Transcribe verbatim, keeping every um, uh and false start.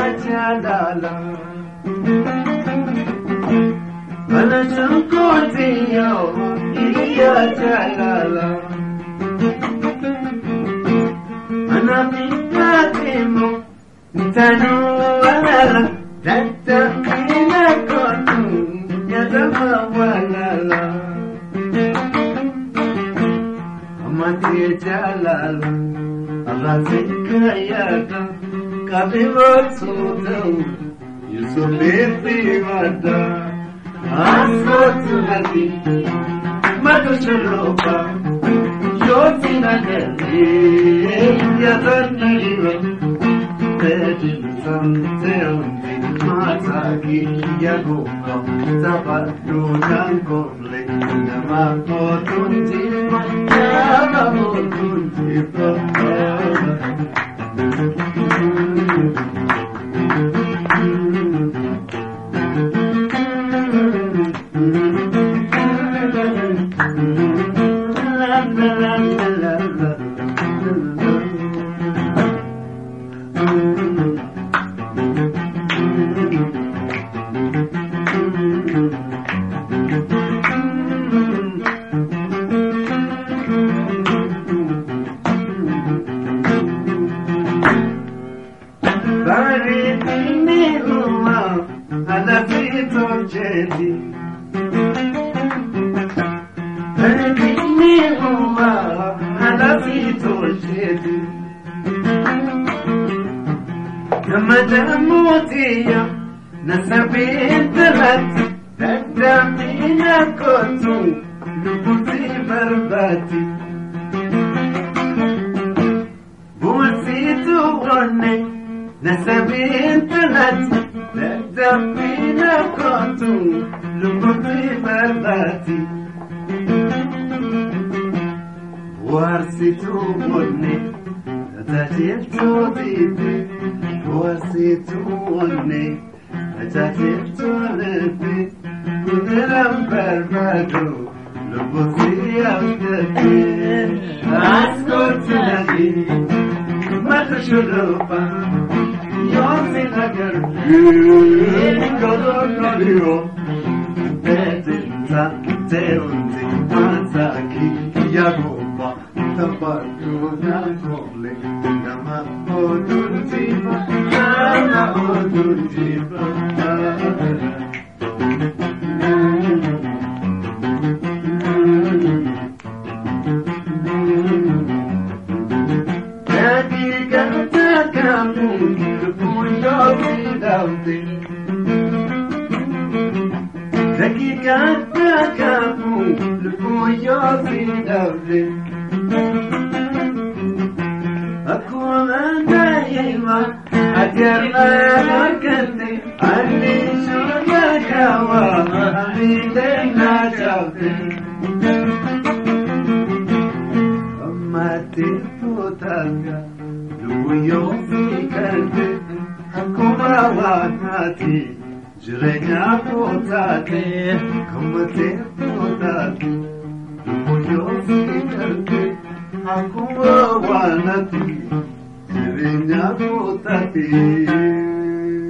chalala Anashukotiyo iya chalala Anapikatimo Tanu walala Dada ina kotu Yadama walala Amati chalala Alazika yada Kabivotsudu Yusulipi vada Asotulati Matushulopa Yotina Geli Yadanaliva Tejin Santeonti Mataki Yagoka Tapadunankole Namakotunti Yamakotunti Namajamutia Nasabintalat Dadamina kotu Lubuti barbati Buasitu one Nasabintalat Dadamina kotu Lubuti barbati Buasitu one Tajiltu dibi Buasitune, Ajatiltunepi, Kudiram Barbado, Lubusi Abdati, Ascotunagi, Matashulopa, Yosinagar, Godorio, Bedinta, Teunti, Mazaki, Yagoba, Tabakuna Kole, Namakoduntiba, Namakoduntiba. Kaki kata kamu, Lupuyo Vidauti. Kaki kata kamu, Lupuyo Vidauti. Aku mendaima ajarna kende ani surga kawa ani dena jauti amati putanga luyo fikande aku mawati jirenya putate kamate putate luyo fikande aku mawati Serinya putati